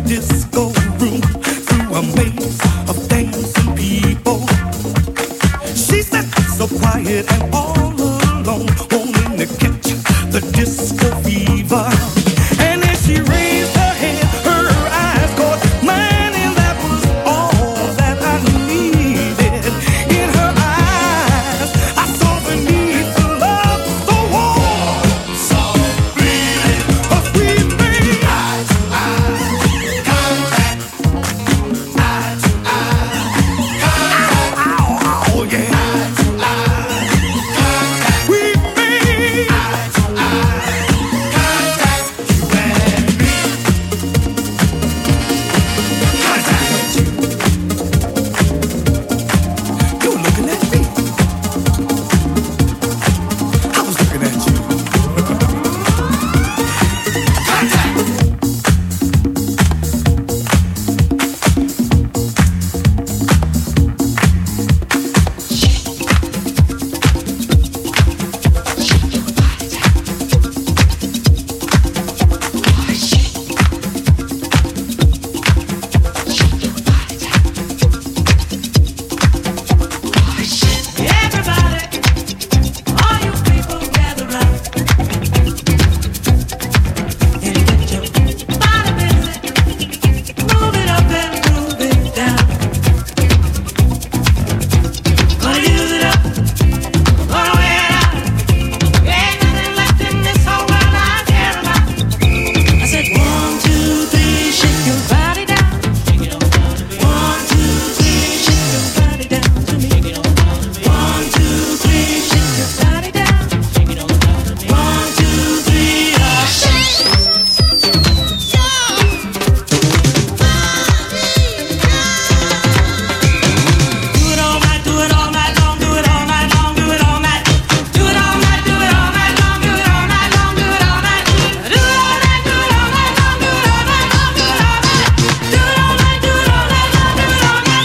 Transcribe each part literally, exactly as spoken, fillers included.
disco room through a maze of dancing people. She sat so quiet and all alone, wanting to catch the disco fever. And as she raised her head, her eyes caught mine, and that was all that I needed. In her eyes, I saw the need for love, so warm, so bleeding, a sweet thing. Eye to eye contact, eye to eye contact. Ow, ow, yeah. Eye to eye contact. We made eye to eye contact. You and me. Contact. You were looking at me. I was looking at you. Contact. Everybody, all you people gather round and get your body busy. Move it up and move it down. Gonna use it up, gonna wear it out. Ain't nothing left in this whole world I care about. I said one, two, three, shake your body down. One, two, three, shake your body down to me. One, two, three, shake your body down. One, two, three, ah, shake. Do it all night, do it all night long, do it all night long, do it all night. Do it all night, do it all night long, do it all night long, do it all night. Do it all night, do it all night long, do it all night long, do it all night. Do it all night, do it all night long, do it all night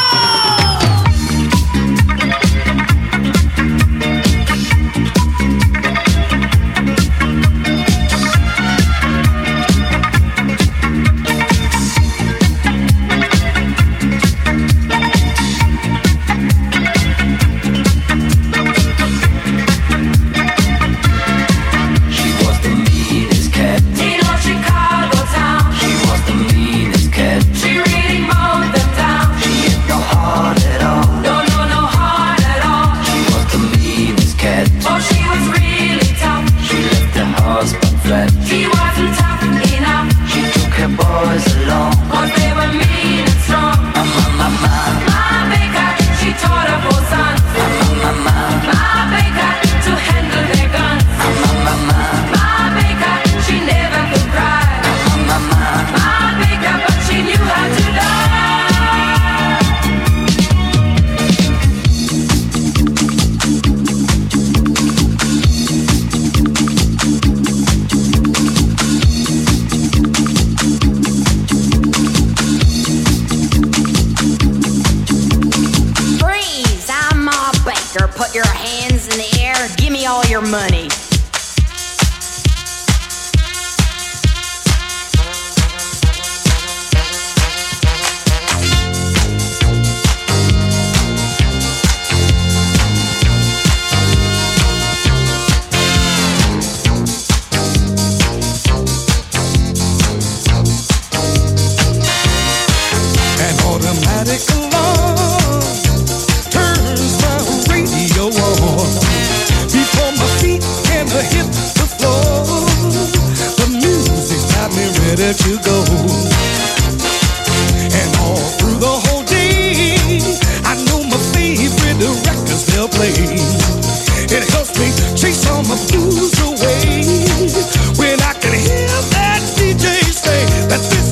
She was the meanest cat. You know Chicago town. She was the meanest cat. She really mowed them down. She had no heart at all. No, no, no heart at all. She was the meanest cat. Oh, she was really tough. She left her husband flat. He wasn't tough enough. She took her boys along. Cause they were mean and strong. Mama, mama, My baker, she taught her four sons. mama, mama, My baker, to handle their guns. mama, My baker, she never could cry. mama, My baker, but she knew how to love. Freeze! I'm Ma Baker. Put your hands in the air. Give me all your money. An automatic alarm turns my radio on before my feet can hit the floor. The music's got me ready to go, and all through the whole day, I know my favorite records they'll play. It helps me chase all my blues away when I can hear that D J say that this